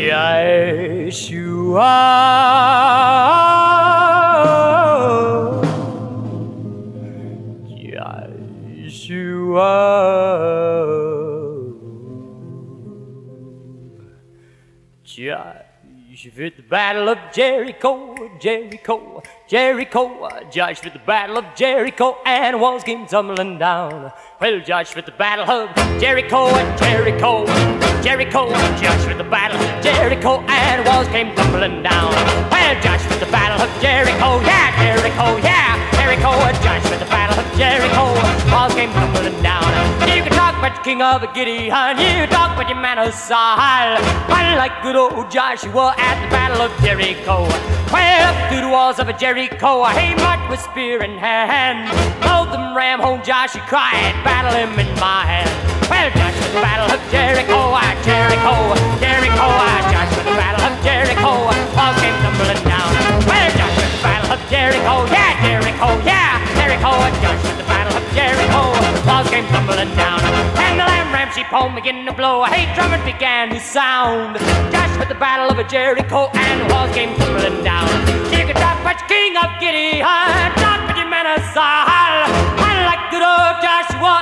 Yeshua, Yeshua, Joshua at the Battle of Jericho, Jericho, Jericho. Joshua at the Battle of Jericho, and walls came tumbling down. Well, Joshua at the Battle of Jericho, Jericho, Jericho. Joshua at the Battle of Jericho, and walls came tumbling down. Well, Joshua at the Battle of Jericho, yeah, Jericho, yeah, Jericho. Joshua at the Battle of Jericho, walls came tumbling down. You can talk about the king of Gideon, you talk about your man of Saul, but like good old Joshua at the Battle of Jericho. Well, up through the walls of Jericho, he marched with spear in hand. Both them ram home Joshua cried, battle him in my hand. Well, Joshua at the Battle of Jericho, Jericho, Jericho. Joshua at the Battle of Jericho, all came tumbling down. Well, Joshua at the Battle of Jericho, yeah, Jericho, yeah, Jericho. Joshua at the Battle of Jericho, all came tumbling down. And the lamb ram sheep home began to blow, hey, trumpet began to sound. Joshua at the Battle of Jericho, and the walls came tumbling down. You can talk about the king of Gideon, talk about your man of Saul, I like good old Joshua